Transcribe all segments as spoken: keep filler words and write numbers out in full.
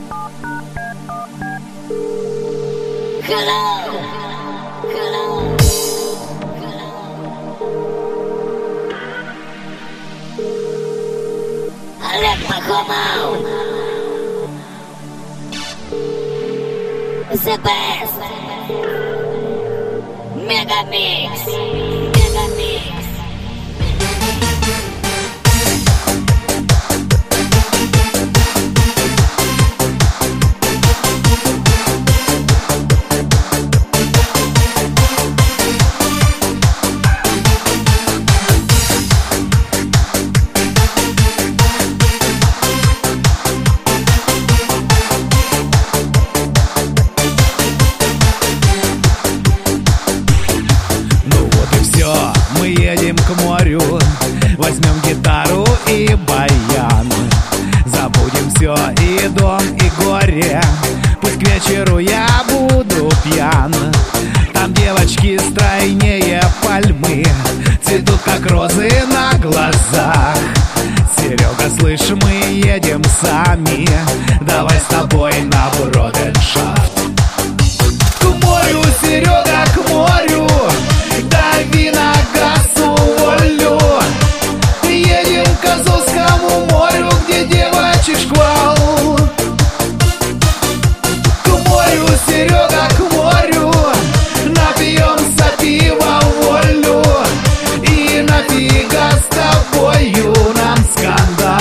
Hello, hello, hello. Олег Пахомов, the best, Megamix, Megamix. Мы едем к морю, возьмем гитару и баян. Забудем все, и дом, и горе. Пусть к вечеру я буду пьян. Там девочки стройнее пальмы, цветут как розы на глазах. Серега, слышь, мы едем сами, давай с тобой на бродершафт. К морю, Серега, к морю, дави на газ, уволю. Едем к Азовскому морю, где девочек шквал. К морю, Серега, к морю, напьемся пива волю. И нафига с тобою нам скандал?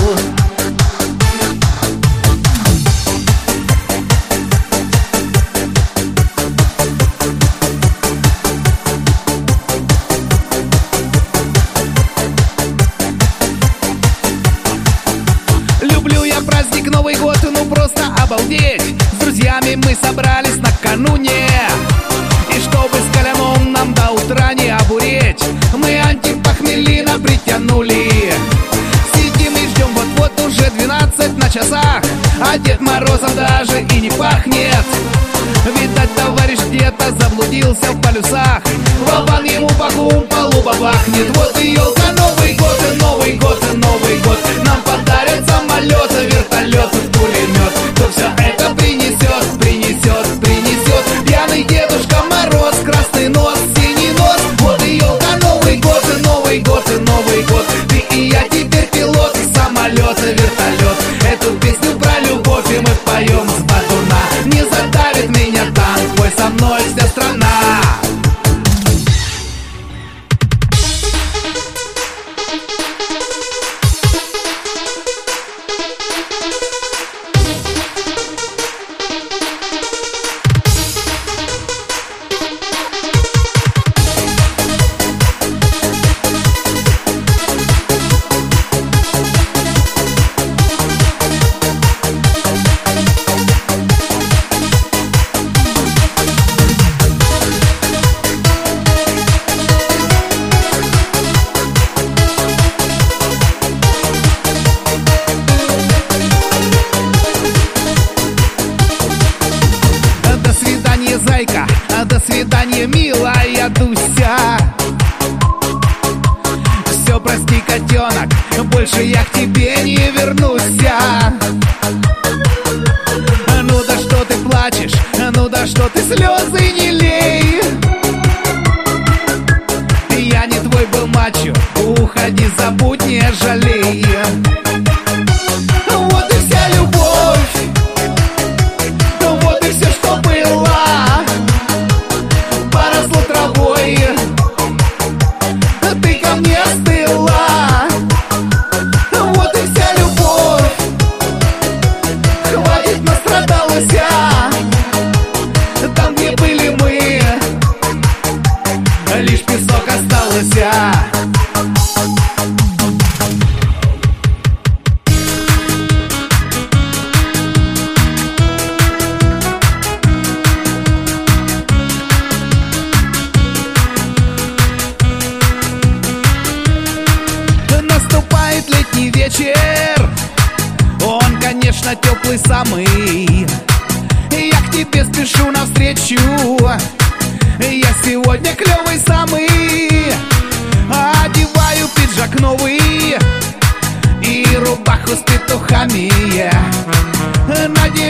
Праздник Новый год, ну просто обалдеть. С друзьями мы собрались накануне, и чтобы с каляном нам до утра не обуреть, мы антипохмелина притянули. Сидим и ждем, вот-вот уже двенадцать на часах, а Дед Морозом даже и не пахнет. Видать, товарищ где-то заблудился в полюсах, Вован ему по кумполу бабахнет. Вот и елка, Новый год, и Новый год, и Новый год. Нам подарят самолеты, вертолеты, пулемет. Кто все это принесет, принесет, принесет? Пьяный Дедушка Мороз, красный нос, синий нос. Вот и елка, Новый год, и Новый год, и Новый год. Ты и я теперь пилот, самолет и вертолет. Эту песню про любовь и мы поем с батуна. Не задавит меня танк, пой со мной вся страна. Зайка, до свидания, милая Дуся. Все, прости, котенок, больше я к тебе не вернусь. Ну да что ты плачешь, ну да что ты слезы не лей. Я не твой был мачо, уходи, забудь, не жалей. Вот и вся любовь, вот и все, что было. Поросло травой, ты ко мне остыла. Вот и вся любовь, хватит, настрадалась я. Там, где были мы, лишь песок остался. Наступает летний вечер, он, конечно, теплый самый. Я к тебе спешу навстречу, я сегодня клевый самый. Одеваю пиджак новый и рубаху с петухами. Надеваю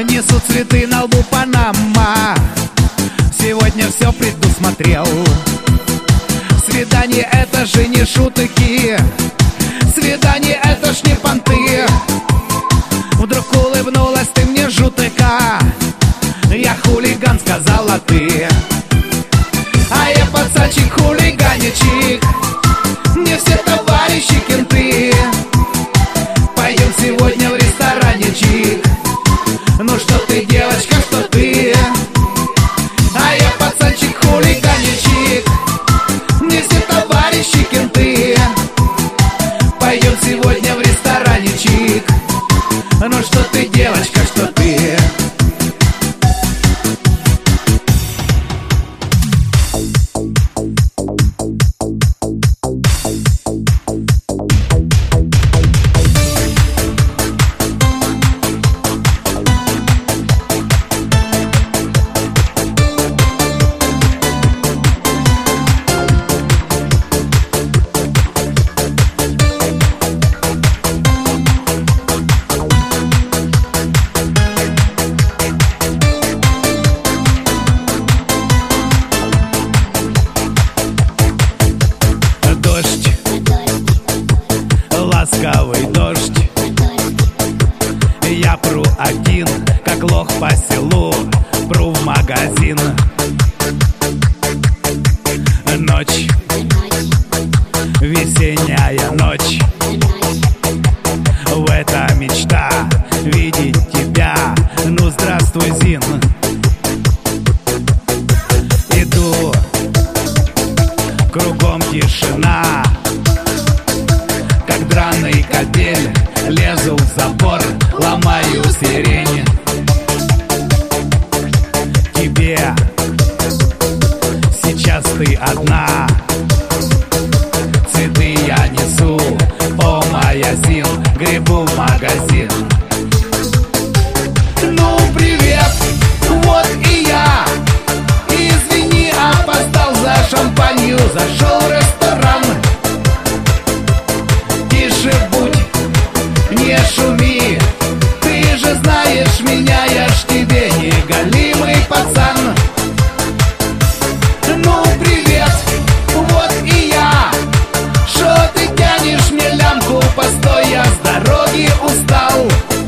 Несу цветы на лбу Панама. Сегодня все предусмотрел. Свидание это же не шутки. Свидание это ж не понты. Вдруг улыбнулась ты мне жутко. Я хулиган, сказала ты. А я пацанчик, хулиганчик. Мне все товарищи кенты. Пойдем сегодня в ресторанчик. Ну что ты, девочка, что ты? А я пацанчик, хулиганчик. Мне все товарищи кенты. Пойдем сегодня в ресторанчик. Ну что ты, девочка, что ты? Ласковый дождь, я пру один, как лох по селу, пру в магазин. Ночь, весенняя ночь, в это мечта видеть тебя. Ну здравствуй, Зин. Иду, кругом тишина, как драный кабель, лезу в забор, ломаю сирень. Тебе сейчас ты одна. Цветы я несу, о моя Зин, гребу в магазин. Ну привет, вот и я. Извини, опоздал за шампанью, зашел в ресторан. Не шуми, ты же знаешь меня, я ж тебе не голимый пацан. Ну привет, вот и я. Шо ты тянешь мне лямку, постой, я с дороги устал.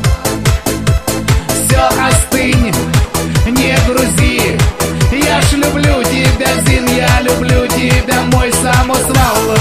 Все, остынь, не грузи. Я ж люблю тебя, Зин, я люблю тебя, мой самосвал.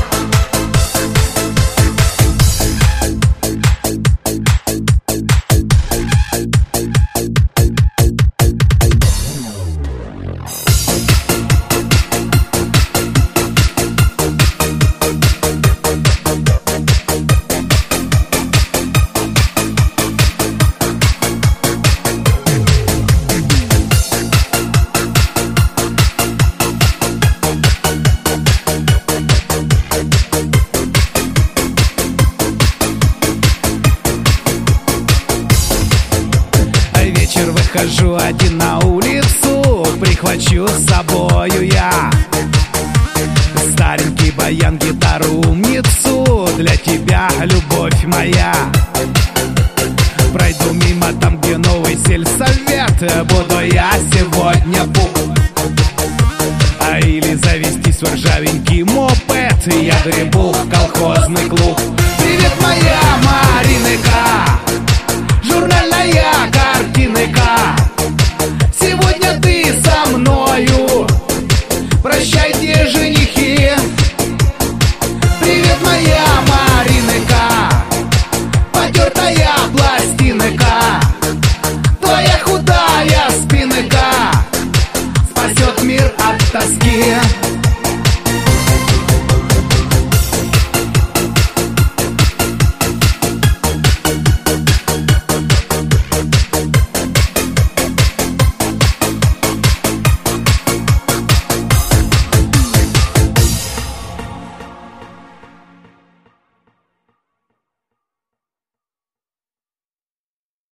Выхожу один на улицу, прихвачу с собою я старенький баян, гитару, умницу. Для тебя, любовь моя. Пройду мимо там, где новый сельсовет, буду я сегодня пук. А или завестись в ржавенький мопед, я гребу в колхозный клуб. Привет, моя